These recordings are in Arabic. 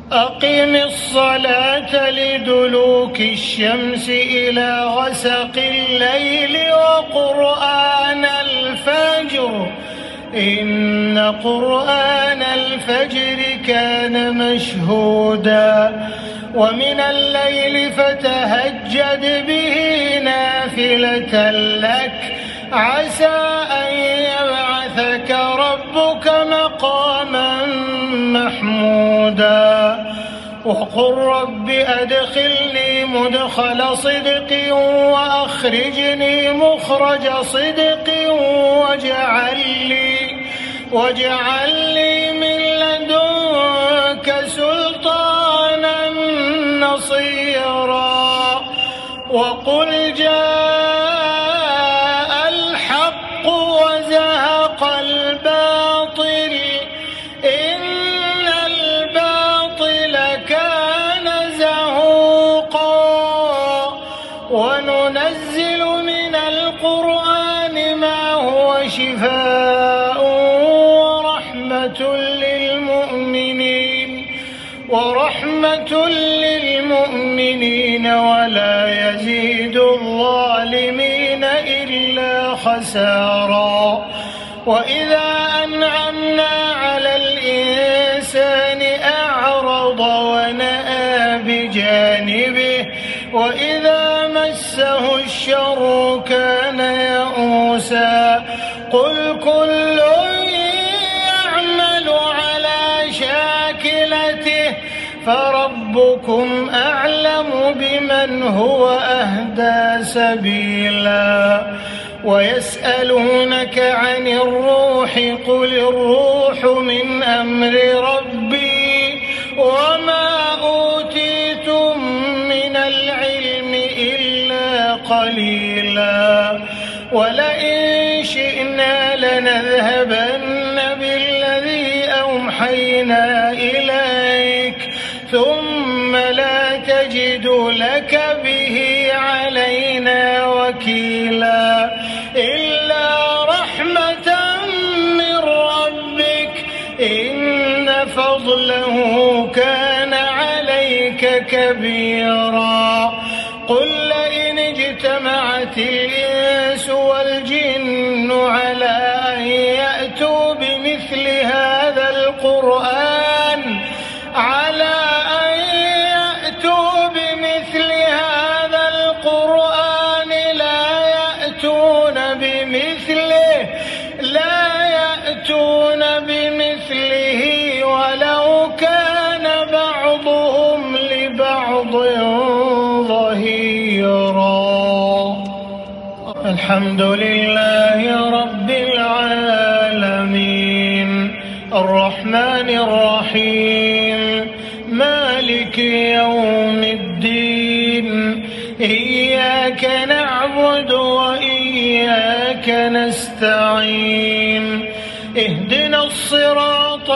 أقم الصلاة لدلوك الشمس إلى غسق الليل وقرآن الفجر إن قرآن الفجر كان مشهودا ومن الليل فتهجد به نافلة لك عسى أن يبعثك ربك مقاما محمودا وقل رب أدخلني مدخل صدق وأخرجني مخرج صدق واجعل لي من لدنك سلطانا نصيرا وقل جاء الحق وزهق الباطل إن الباطل كان زهوقا وننزل من القرآن ما هو شفاء ورحمة للمؤمنين ولا يزيد الظالمين إلا خسارا وإذا أنعمنا على الإنسان أعرض ونأى بجانبه وإذا مسه الشر كان يئوسا قل كل يعمل على شاكلته فربكم أعلم بمن هو أهدى سبيلا ويسألونك عن الروح قل الروح من أمر ربي وما أوتيتم من العلم إلا قليلا ولئن شئنا لنذهبن بالذي أوحينا إليك ثم لا تجد لك به علينا وكيلا إلا رحمة من ربك إن فضله كان عليك كبيرا قل لئن اجتمعت الإنس والجن على أن يأتوا بمثل هذا القرآن لا يأتون بمثله ولو كان بعضهم لبعض ظهيرا. الحمد لله رب العالمين الرحمن الرحيم مالك يوم الدين إياك نعبد وإياك نستعين اهدنا الصراط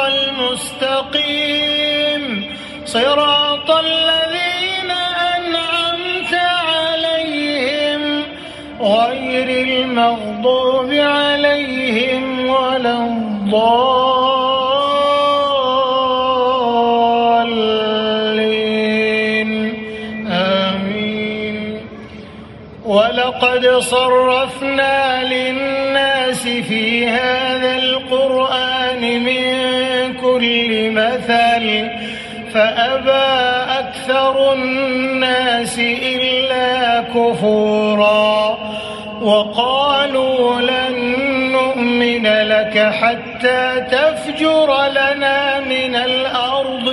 المستقيم صراط الذين أنعمت عليهم غير المغضوب عليهم ولا الضالين آمين. ولقد صرفنا للناس في هذا القرآن من كل مثل فأبى أكثر الناس إلا كفورا وقالوا لن نؤمن لك حتى تفجر لنا من الأرض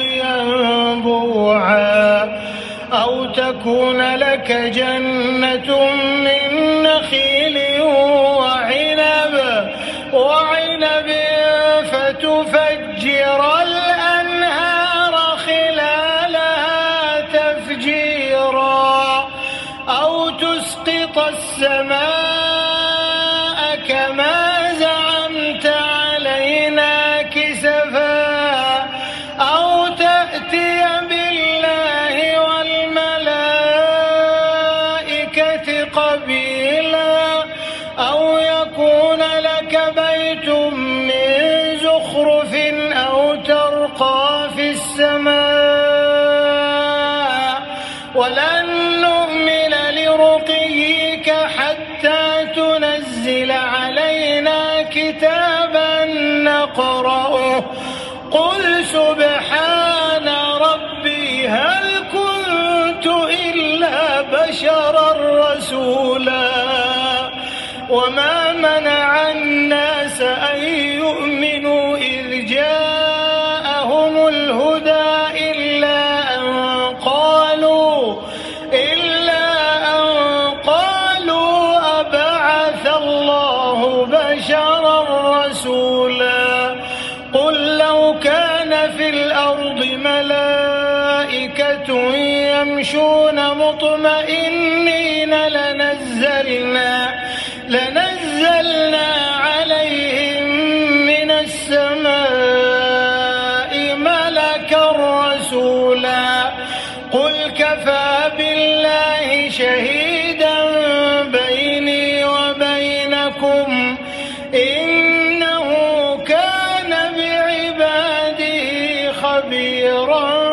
ينبوعا أو تكون لك جنة من نخيل وعنب فتفجر الأنهار خلالها تفجيرا أو تسقط السماء كما زعمت علينا كسفا أو تأتي بالله والملائكة قبيلا أو يكون لك بيت من زخرف أو ترقى في السماء ولن نؤمن لرقيك حتى تنزل علينا كتابا نقرأه قل سبحان ربي هل كنت إلا بشرا رسولا وما منع الناس أن يؤمنوا إذ جاءهم الهدى إلا أن قالوا أبعث الله بشرا رسولا قل لو كان في الأرض ملائكة يمشون مطمئنين لنزلنا عليهم من السماء ملكا رسولا قل كفى بالله شهيدا بيني وبينكم إنه كان بعباده خبيرا